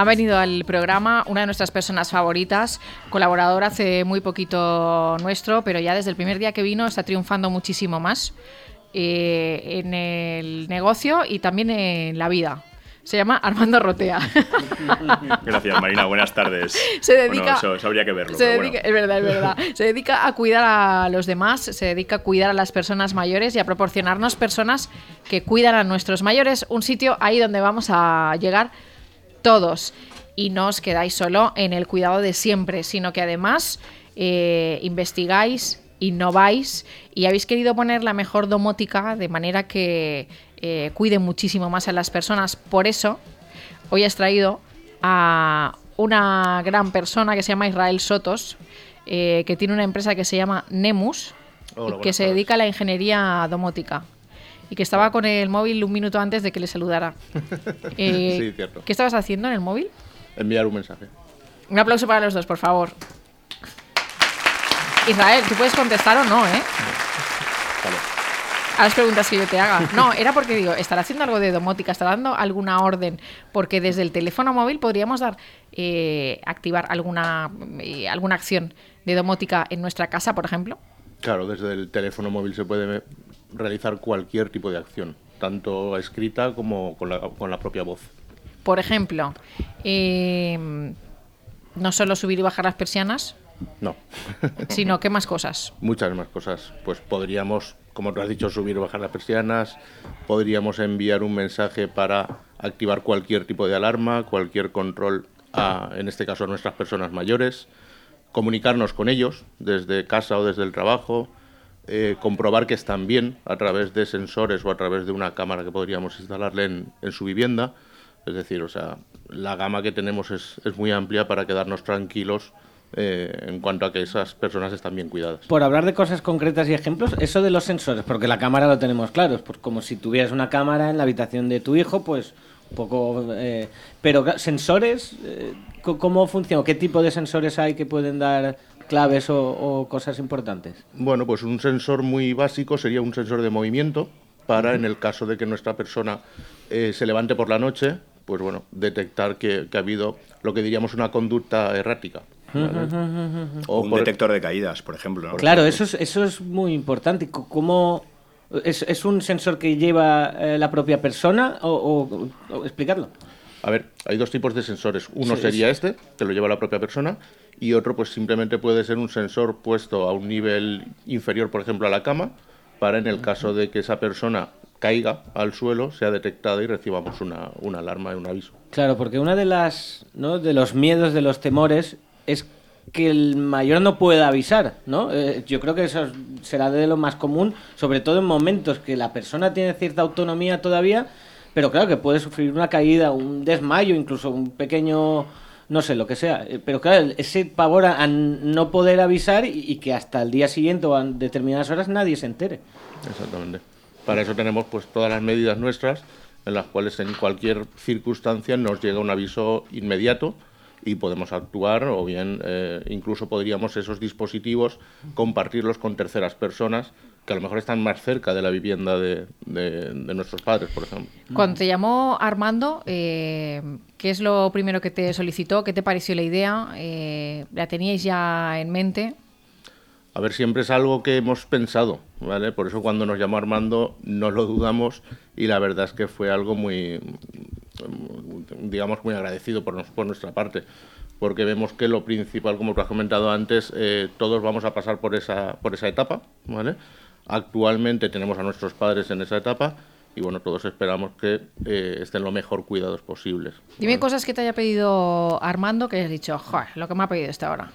Ha venido al programa una de nuestras personas favoritas, colaboradora hace muy poquito nuestro, pero ya desde el primer día que vino está triunfando muchísimo más en el negocio y también en la vida. Se llama Armando Rotea. Gracias, Marina. Buenas tardes. Se dedica, bueno, eso habría que verlo. Es verdad. Se dedica a cuidar a los demás, se dedica a cuidar a las personas mayores y a proporcionarnos personas que cuidan a nuestros mayores, un sitio ahí donde vamos a llegar todos. Y no os quedáis solo en el cuidado de siempre, sino que además investigáis, innováis y habéis querido poner la mejor domótica de manera que cuide muchísimo más a las personas. Por eso, hoy has traído a una gran persona que se llama Israel Sotos, que tiene una empresa que se llama Nemus, que se dedica a la ingeniería domótica y que estaba con el móvil un minuto antes de que le saludara. Sí, cierto. ¿Qué estabas haciendo en el móvil? Enviar un mensaje. Un aplauso para los dos, por favor. Israel, tú puedes contestar o no, ¿eh? Vale. A las preguntas que yo te haga. No, era porque digo, ¿estará haciendo algo de domótica? ¿Estará dando alguna orden? Porque desde el teléfono móvil podríamos activar alguna acción de domótica en nuestra casa, por ejemplo. Claro, desde el teléfono móvil se puede realizar cualquier tipo de acción, tanto escrita como con la propia voz. Por ejemplo, no solo subir y bajar las persianas. No. Sino, ¿qué más cosas? Muchas más cosas. Pues podríamos, como tú has dicho, subir o bajar las persianas, podríamos enviar un mensaje para activar cualquier tipo de alarma, cualquier control en este caso a nuestras personas mayores, comunicarnos con ellos desde casa o desde el trabajo, comprobar que están bien a través de sensores o a través de una cámara que podríamos instalarle en su vivienda. Es decir, o sea, la gama que tenemos es muy amplia para quedarnos tranquilos en cuanto a que esas personas están bien cuidadas. Por hablar de cosas concretas y ejemplos, eso de los sensores, porque la cámara lo tenemos claro, es pues como si tuvieras una cámara en la habitación de tu hijo, pues un poco... pero sensores, ¿cómo funciona? ¿Qué tipo de sensores hay que pueden dar claves o cosas importantes? Bueno, pues un sensor muy básico sería un sensor de movimiento para, en el caso de que nuestra persona se levante por la noche, pues bueno, detectar que ha habido lo que diríamos una conducta errática. ¿Vale? O un detector de caídas, por ejemplo, ¿no? Claro, eso es muy importante. ¿Cómo es un sensor que lleva la propia persona o explicarlo? A ver, hay dos tipos de sensores. Uno sería este, que lo lleva la propia persona, y otro pues simplemente puede ser un sensor puesto a un nivel inferior, por ejemplo, a la cama, para en el caso de que esa persona caiga al suelo, sea detectada y recibamos una alarma, un aviso. Claro, porque una de los miedos, de los temores, es que el mayor no pueda avisar, ¿no? Yo creo que eso será de lo más común, sobre todo en momentos que la persona tiene cierta autonomía todavía, pero claro que puede sufrir una caída, un desmayo, incluso un pequeño, no sé, lo que sea. Pero claro, ese pavor a no poder avisar y que hasta el día siguiente o a determinadas horas nadie se entere. Exactamente. Para eso tenemos pues todas las medidas nuestras, en las cuales en cualquier circunstancia nos llega un aviso inmediato y podemos actuar, o bien incluso podríamos esos dispositivos compartirlos con terceras personas que a lo mejor están más cerca de la vivienda de nuestros padres, por ejemplo. Cuando te llamó Armando, ¿qué es lo primero que te solicitó? ¿Qué te pareció la idea? ¿La teníais ya en mente? A ver, siempre es algo que hemos pensado, ¿vale? Por eso cuando nos llamó Armando no lo dudamos y la verdad es que fue algo muy, digamos, muy agradecido por nuestra parte, porque vemos que lo principal, como tú has comentado antes, todos vamos a pasar por esa etapa, ¿vale? Actualmente tenemos a nuestros padres en esa etapa y bueno, todos esperamos que estén lo mejor cuidados posibles. Dime cosas que te haya pedido Armando que hayas dicho, joder, lo que me ha pedido esta hora.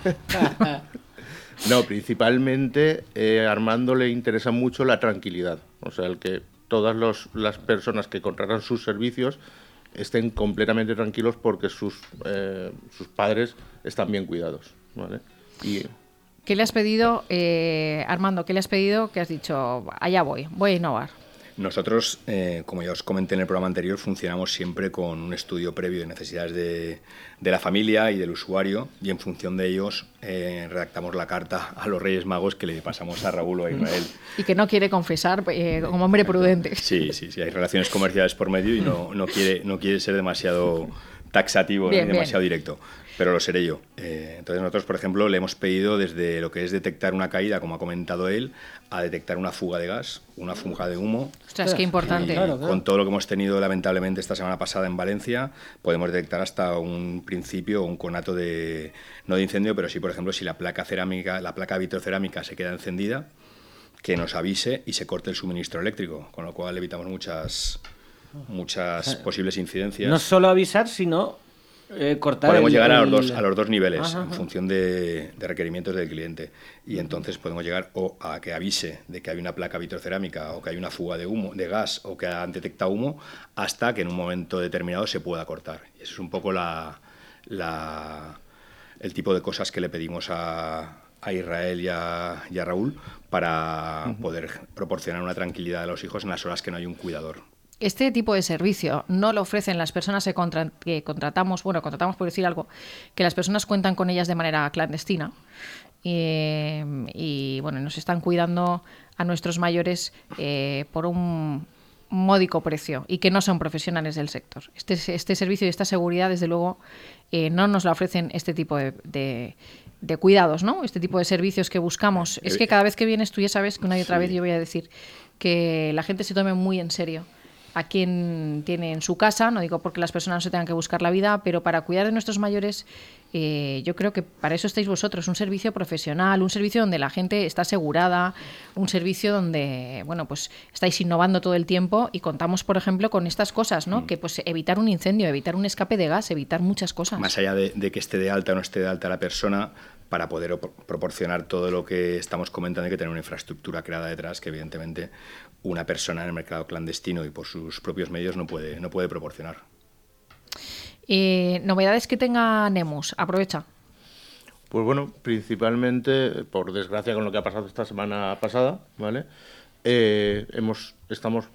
No, principalmente a Armando le interesa mucho la tranquilidad, o sea, el que todas las personas que contratan sus servicios estén completamente tranquilos porque sus padres están bien cuidados, ¿vale? Y ¿qué le has pedido, Armando? ¿Qué le has pedido que has dicho, allá voy a innovar? Nosotros, como ya os comenté en el programa anterior, funcionamos siempre con un estudio previo de necesidades de la familia y del usuario, y en función de ellos redactamos la carta a los Reyes Magos que le pasamos a Raúl o a Israel. Y que no quiere confesar como hombre prudente. Sí, hay relaciones comerciales por medio y no quiere ser demasiado taxativo, Bien, ni demasiado directo, pero lo seré yo. Entonces nosotros, por ejemplo, le hemos pedido desde lo que es detectar una caída, como ha comentado él, a detectar una fuga de gas, una fuga de humo. Ostras, qué importante. Claro. Con todo lo que hemos tenido lamentablemente esta semana pasada en Valencia, podemos detectar hasta un principio o un conato de, no de incendio, pero sí, por ejemplo, si la placa cerámica, la placa vitrocerámica se queda encendida, que nos avise y se corte el suministro eléctrico, con lo cual evitamos muchas posibles incidencias. No solo avisar, sino cortar. Podemos llegar a los dos niveles, Ajá. en función de requerimientos del cliente. Y entonces podemos llegar o a que avise de que hay una placa vitrocerámica o que hay una fuga de humo, de gas, o que han detectado humo, hasta que en un momento determinado se pueda cortar. Y eso es un poco el tipo de cosas que le pedimos a Israel y a Raúl para poder proporcionar una tranquilidad a los hijos en las horas que no hay un cuidador. Este tipo de servicio no lo ofrecen las personas que contratamos, contratamos por decir algo, que las personas cuentan con ellas de manera clandestina y bueno, nos están cuidando a nuestros mayores por un módico precio y que no son profesionales del sector. Este servicio y esta seguridad, desde luego, no nos la ofrecen este tipo de cuidados, ¿no? Este tipo de servicios que buscamos. Es que cada vez que vienes tú ya sabes que una y otra vez yo voy a decir que la gente se tome muy en serio a quien tiene en su casa, no digo porque las personas no se tengan que buscar la vida, pero para cuidar de nuestros mayores, yo creo que para eso estáis vosotros, un servicio profesional, un servicio donde la gente está asegurada, un servicio donde, bueno, pues estáis innovando todo el tiempo y contamos, por ejemplo, con estas cosas, ¿no? Que pues evitar un incendio, evitar un escape de gas, evitar muchas cosas. Más allá de que esté de alta o no esté de alta la persona, para poder proporcionar todo lo que estamos comentando, hay que tener una infraestructura creada detrás que evidentemente una persona en el mercado clandestino y por sus propios medios no puede proporcionar. Novedades que tenga Nemus, aprovecha. Pues bueno, principalmente, por desgracia con lo que ha pasado esta semana pasada, ¿vale? Estamos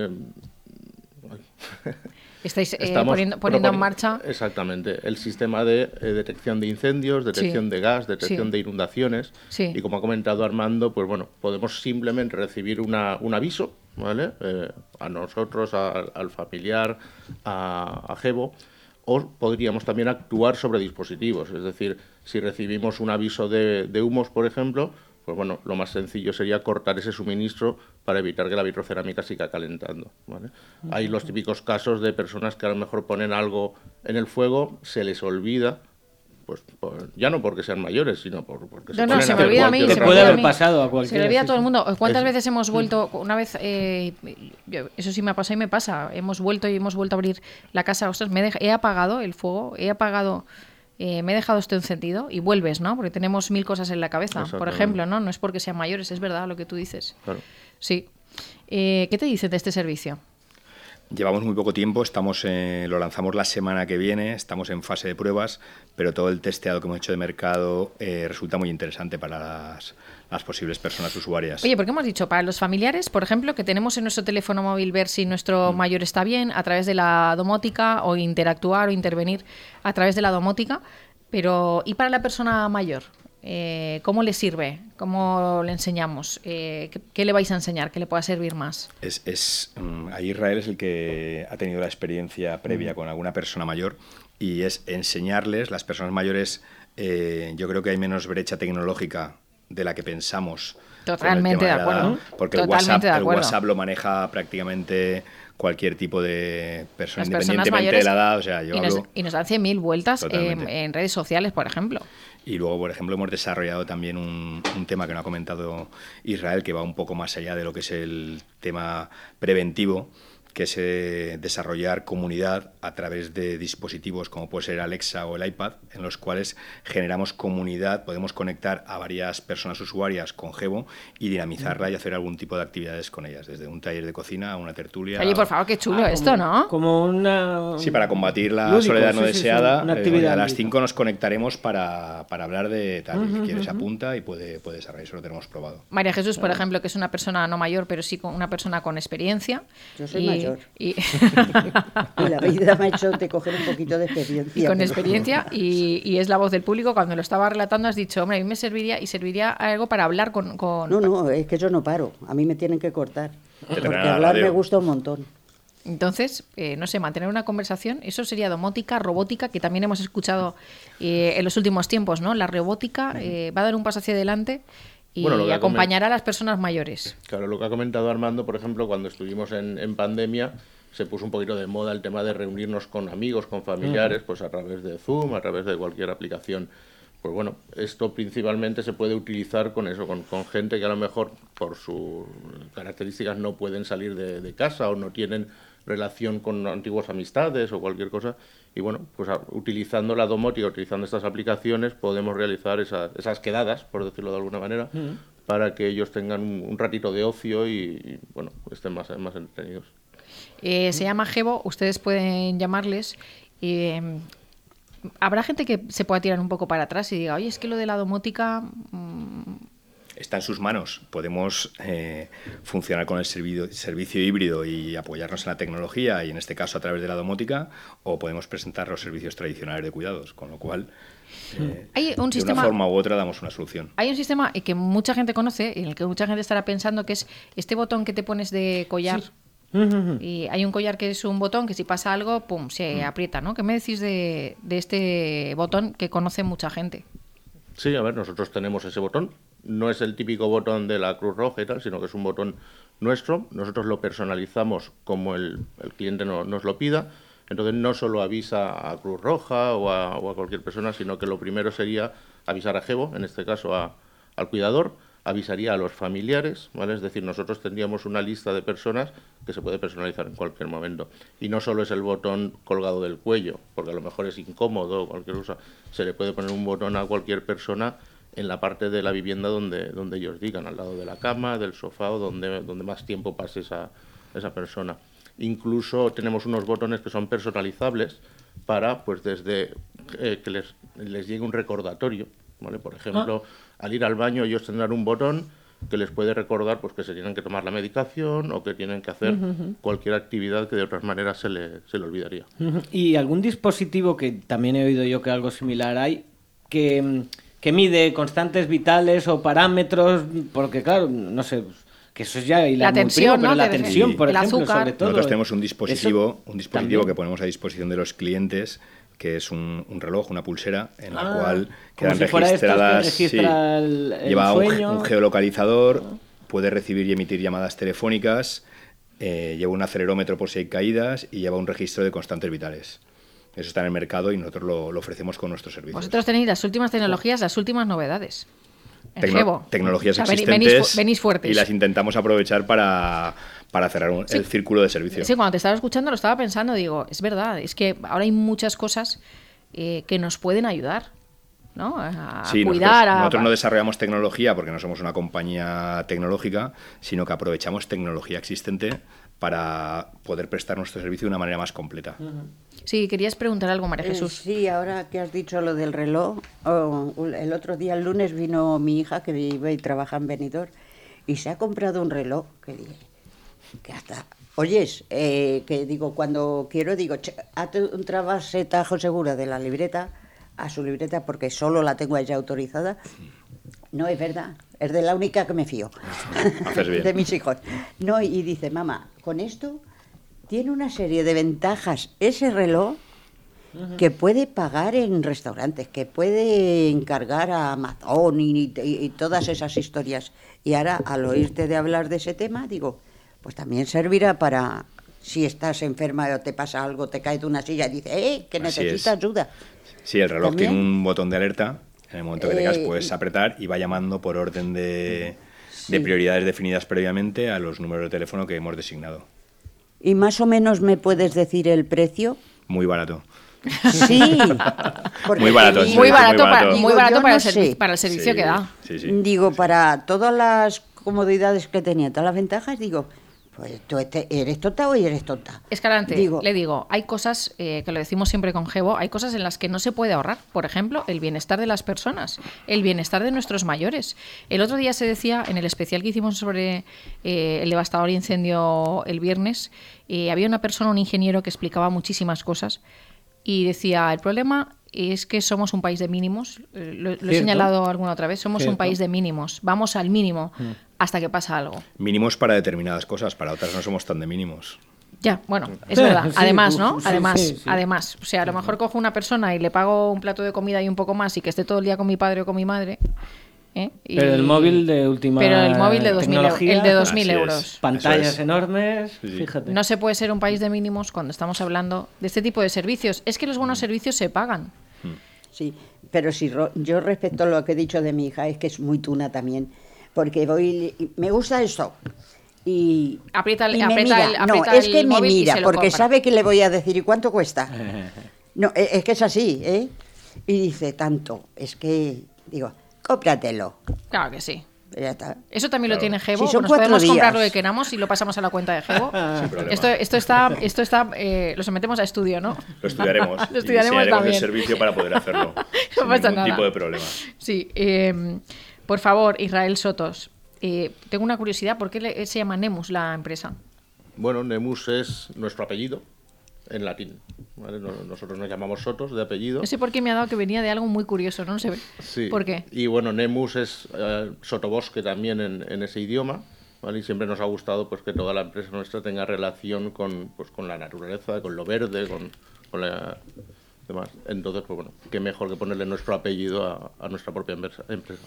Estáis poniendo en marcha. Exactamente, el sistema de detección de incendios, detección de gas, detección de inundaciones. Sí. Y como ha comentado Armando, pues bueno, podemos simplemente recibir un aviso, ¿vale? A nosotros, al familiar, a Gebo, o podríamos también actuar sobre dispositivos. Es decir, si recibimos un aviso de humos, por ejemplo, pues bueno, lo más sencillo sería cortar ese suministro para evitar que la vitrocerámica siga calentando, ¿vale? Hay los típicos casos de personas que a lo mejor ponen algo en el fuego, se les olvida, pues ya no porque sean mayores, sino porque se No, se me olvida a mí. Te puede haber pasado a cualquiera. Se le olvida a todo el mundo. ¿Cuántas veces hemos vuelto? Una vez, eso sí me ha pasado y me pasa. Hemos vuelto a abrir la casa. Ostras, he apagado el fuego, me he dejado esto encendido y vuelves, ¿no? Porque tenemos 1000 cosas en la cabeza, por ejemplo, ¿no? No es porque sean mayores, es verdad lo que tú dices. Claro. Sí. ¿Qué te dicen de este servicio? Llevamos muy poco tiempo, lo lanzamos la semana que viene, estamos en fase de pruebas, pero todo el testeado que hemos hecho de mercado resulta muy interesante para las posibles personas usuarias. Oye, porque hemos dicho, para los familiares, por ejemplo, que tenemos en nuestro teléfono móvil ver si nuestro mayor está bien a través de la domótica o interactuar o intervenir a través de la domótica, pero ¿y para la persona mayor? ¿Cómo le sirve? ¿Cómo le enseñamos? ¿Qué le vais a enseñar? ¿Qué le pueda servir más? Ahí Israel es el que ha tenido la experiencia previa con alguna persona mayor y es enseñarles, las personas mayores, yo creo que hay menos brecha tecnológica de la que pensamos. Totalmente de acuerdo. Porque el WhatsApp lo maneja prácticamente cualquier tipo de persona, independientemente de la edad. O sea, y nos dan 100.000 vueltas en redes sociales, por ejemplo. Y luego, por ejemplo, hemos desarrollado también un tema que no ha comentado Israel, que va un poco más allá de lo que es el tema preventivo, que es desarrollar comunidad a través de dispositivos como puede ser Alexa o el iPad, en los cuales generamos comunidad, podemos conectar a varias personas usuarias con Gebo y dinamizarla y hacer algún tipo de actividades con ellas, desde un taller de cocina a una tertulia. Oye, por favor, qué chulo esto, ¿no? Como una... Sí, para combatir la soledad no deseada, una actividad a las 5 nos conectaremos para hablar de tal. Si quieres apunta y puede desarrollar, eso lo tenemos probado. María Jesús, por ejemplo, que es una persona no mayor, pero sí una persona con experiencia. Yo soy mayor. Y la vida me ha hecho de coger un poquito de experiencia. Y con experiencia, y es la voz del público. Cuando lo estaba relatando has dicho, hombre, a mí me serviría algo para hablar con... No, es que yo no paro. A mí me tienen que cortar. Porque hablar me gusta un montón. Entonces, no sé, mantener una conversación, eso sería domótica, robótica, que también hemos escuchado en los últimos tiempos, ¿no? La robótica va a dar un paso hacia adelante y Bueno, acompañará a las personas mayores. Claro, lo que ha comentado Armando, por ejemplo, cuando estuvimos en pandemia, se puso un poquito de moda el tema de reunirnos con amigos, con familiares, pues a través de Zoom, a través de cualquier aplicación. Pues bueno, esto principalmente se puede utilizar con eso, con gente que a lo mejor por sus características no pueden salir de casa o no tienen relación con antiguas amistades o cualquier cosa. Y bueno, pues utilizando la domótica, utilizando estas aplicaciones, podemos realizar esas quedadas, por decirlo de alguna manera, para que ellos tengan un ratito de ocio y bueno, estén más entretenidos. Se llama Gebo, ustedes pueden llamarles. Habrá gente que se pueda tirar un poco para atrás y diga, oye, es que lo de la domótica... Está en sus manos. Podemos funcionar con el servicio híbrido y apoyarnos en la tecnología, y en este caso a través de la domótica, o podemos presentar los servicios tradicionales de cuidados, con lo cual, hay un de sistema, una forma u otra damos una solución. Hay un sistema que mucha gente conoce, en el que mucha gente estará pensando, que es este botón que te pones de collar. Sí. Y hay un collar que es un botón que si pasa algo, pum, se aprieta, ¿no? ¿Qué me decís de este botón que conoce mucha gente? Sí, a ver, nosotros tenemos ese botón. No es el típico botón de la Cruz Roja y tal, sino que es un botón nuestro. Nosotros lo personalizamos como el cliente nos lo pida. Entonces no solo avisa a Cruz Roja o a cualquier persona, sino que lo primero sería avisar a Gebo, en este caso al cuidador, avisaría a los familiares, ¿vale? Es decir, nosotros tendríamos una lista de personas que se puede personalizar en cualquier momento. Y no solo es el botón colgado del cuello, porque a lo mejor es incómodo o cualquier cosa. Se le puede poner un botón a cualquier persona en la parte de la vivienda donde ellos digan, al lado de la cama, del sofá o donde más tiempo pase esa persona. Incluso tenemos unos botones que son personalizables para, pues desde que les llegue un recordatorio, ¿vale? Por ejemplo, al ir al baño ellos tendrán un botón que les puede recordar pues que se tienen que tomar la medicación o que tienen que hacer cualquier actividad que de otras maneras se le olvidaría. ¿Y algún dispositivo, que también he oído yo que algo similar hay, que mide constantes vitales o parámetros? Porque claro, no sé, que eso es ya la tensión, pero ¿no? la tensión, por el ejemplo, azúcar. sobre todo. Nosotros tenemos un dispositivo también que ponemos a disposición de los clientes, que es un reloj, una pulsera, en la cual como quedan si fuera registradas. estos que registra el lleva sueño. un geolocalizador, puede recibir y emitir llamadas telefónicas, lleva un acelerómetro por si hay caídas y lleva un registro de constantes vitales. Eso está en el mercado y nosotros lo ofrecemos con nuestros servicios. Vosotros tenéis las últimas tecnologías, las últimas novedades. Tecnologías o sea, existentes venís fuertes. Y las intentamos aprovechar para cerrar el círculo de servicio. Sí, cuando te estaba escuchando lo estaba pensando, digo, es verdad, es que ahora hay muchas cosas que nos pueden ayudar, ¿no? A cuidar. Nosotros no desarrollamos tecnología porque no somos una compañía tecnológica, sino que aprovechamos tecnología existente para poder prestar nuestro servicio de una manera más completa. Sí, querías preguntar algo, María Jesús. Sí, ahora que has dicho lo del reloj, el otro día, el lunes, vino mi hija, que vive y trabaja en Benidorm, y se ha comprado un reloj, que hasta... Oyes, que digo, cuando quiero, digo, hazte un trabasetajo segura de la libreta a su libreta, porque solo la tengo ella autorizada. No, es verdad, es de la única que me fío. Haces bien. De mis hijos. No, y dice, mamá, con esto tiene una serie de ventajas ese reloj, que puede pagar en restaurantes, que puede encargar a Amazon y todas esas historias. Y ahora, al oírte de hablar de ese tema, digo, pues también servirá para, si estás enferma o te pasa algo, te caes de una silla y dices, que necesitas ayuda. Sí, el reloj ¿También? tiene un botón de alerta. En el momento que tengas puedes apretar y va llamando por orden de prioridades definidas previamente a los números de teléfono que hemos designado. ¿Y más o menos me puedes decir el precio? Muy barato. Sí. Muy barato, en serio, Muy barato Digo, para yo el no para el servicio que da. Sí, sí. Digo, para todas las comodidades que tenía, todas las ventajas, digo, pues tú eres tonta o eres tonta. Escalante, le digo, hay cosas, que lo decimos siempre con Gebo, hay cosas en las que no se puede ahorrar. Por ejemplo, el bienestar de las personas, el bienestar de nuestros mayores. El otro día se decía, en el especial que hicimos sobre el devastador incendio el viernes, había una persona, un ingeniero, que explicaba muchísimas cosas y decía, el problema es que somos un país de mínimos, lo he señalado alguna otra vez, somos un país de mínimos, vamos al mínimo hasta que pasa algo. Mínimos para determinadas cosas, para otras no somos tan de mínimos. Ya, bueno, es verdad. Sí, Además, ¿no? sí, Además, sí. además. O sea, a lo mejor cojo una persona y le pago un plato de comida y un poco más y que esté todo el día con mi padre o con mi madre. Y- Pero el móvil de última Pero el móvil de 2.000 euros. tecnología, El de 2.000 Así es. euros. pantallas Eso es. enormes, Sí, sí. fíjate. No se puede ser un país de mínimos cuando estamos hablando de este tipo de servicios. Es que los buenos servicios se pagan. Sí, pero si yo respecto a lo que he dicho de mi hija, es que es muy tuna también, porque me gusta esto. Y Aprieta el- y me aprieta mira. el- no, aprieta es el que me móvil y mira, se lo porque compra. sabe que le voy a decir, ¿y cuánto cuesta? No, es que es así, ¿eh? Y dice, tanto, es que, digo, cómpratelo. Claro que sí. Ya está. Eso también lo Claro. tiene Gebo. Si son Nos 4 podemos comprar días. lo que queramos y lo pasamos a la cuenta de Gebo. Sin problema. Esto está, lo sometemos a estudio, ¿no? Lo estudiaremos. Lo y estudiaremos diseñaremos también. el servicio para poder hacerlo. No sin pasa ningún nada. tipo de problema. Sí. Por favor, Israel Sotos. Tengo una curiosidad. ¿Por qué se llama Nemus la empresa? Bueno, Nemus es nuestro apellido en latín. ¿Vale? Nosotros nos llamamos Sotos de apellido. No sé por qué me ha dado que venía de algo muy curioso. No sé Sí. por qué. Y bueno, Nemus es sotobosque también en ese idioma. ¿Vale? Y siempre nos ha gustado pues que toda la empresa nuestra tenga relación con la naturaleza, con lo verde, con la demás. Entonces, pues bueno, qué mejor que ponerle nuestro apellido a nuestra propia empresa.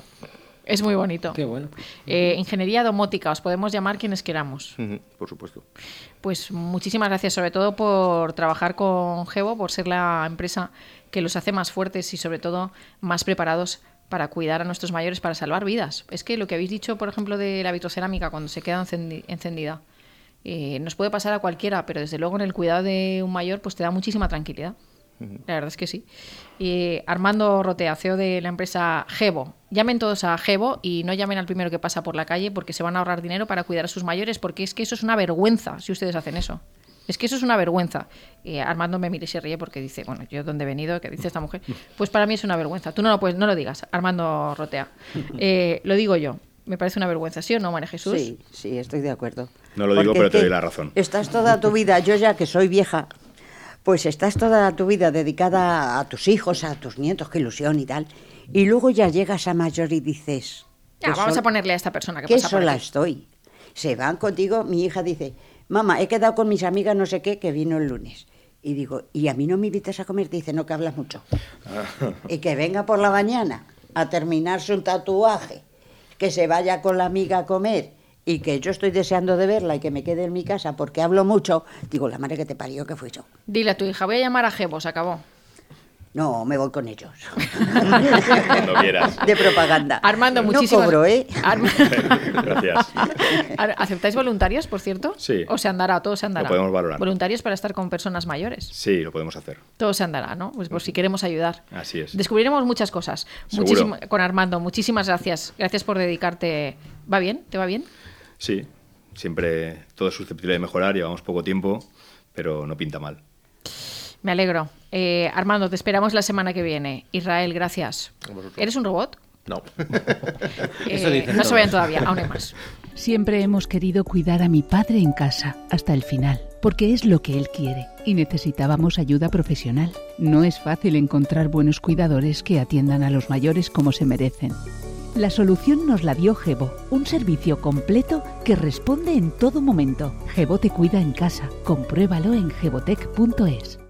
Es muy bonito. Qué bueno. Ingeniería domótica. Os podemos llamar quienes queramos. Ujú, por supuesto. Pues muchísimas gracias, sobre todo por trabajar con Gebo, por ser la empresa que los hace más fuertes y sobre todo más preparados para cuidar a nuestros mayores, para salvar vidas. Es que lo que habéis dicho, por ejemplo, de la vitrocerámica cuando se queda encendida, nos puede pasar a cualquiera, pero desde luego en el cuidado de un mayor pues te da muchísima tranquilidad. La verdad es que sí. Armando Rotea, CEO de la empresa Gebo. Llamen todos a Gebo y no llamen al primero que pasa por la calle porque se van a ahorrar dinero para cuidar a sus mayores, porque es que eso es una vergüenza si ustedes hacen eso. Es que eso es una vergüenza. Armando me mira y se ríe porque dice, bueno, yo dónde he venido, ¿qué dice esta mujer? Pues para mí es una vergüenza. Tú no lo digas, Armando Rotea. Lo digo yo. Me parece una vergüenza, ¿sí o no, María Jesús? Sí, sí, estoy de acuerdo. No lo digo, Porque pero es te que doy la razón. Estás toda tu vida, yo ya que soy vieja, pues estás toda tu vida dedicada a tus hijos, a tus nietos, qué ilusión y tal. Y luego ya llegas a mayor y dices... Ya, qué vamos sol- a ponerle a esta persona que qué pasa por sola aquí. estoy. Se van contigo, mi hija dice, mamá, he quedado con mis amigas no sé qué, que vino el lunes. Y digo, ¿y a mí no me invitas a comer? Dice, no, que hablas mucho. Y que venga por la mañana a terminarse un tatuaje, que se vaya con la amiga a comer y que yo estoy deseando de verla y que me quede en mi casa porque hablo mucho. Digo, la madre que te parió, que fui yo. Dile a tu hija, voy a llamar a Gebo, se acabó. No, me voy con ellos. Cuando quieras. De propaganda. Armando, no muchísimas... cobro, ¿eh? Gracias. ¿Aceptáis voluntarios, por cierto? Sí. ¿O se andará? Todo se andará. Lo podemos valorar. Voluntarios para estar con personas mayores. Sí, lo podemos hacer. Todo se andará, ¿no? Pues por si queremos ayudar. Así es. Descubriremos muchas cosas. Seguro. Con Armando, muchísimas gracias. Gracias por dedicarte. ¿Va bien? ¿Te va bien? Sí, siempre todo es susceptible de mejorar, llevamos poco tiempo, pero no pinta mal. Me alegro. Armando, te esperamos la semana que viene. Israel, gracias. A vosotros. ¿Eres un robot? No. Eso dicen no se todos. vayan todavía, aún hay más. Siempre hemos querido cuidar a mi padre en casa, hasta el final, porque es lo que él quiere, y necesitábamos ayuda profesional. No es fácil encontrar buenos cuidadores que atiendan a los mayores como se merecen. La solución nos la dio Gebo, un servicio completo que responde en todo momento. Gebo te cuida en casa. Compruébalo en gebotec.es.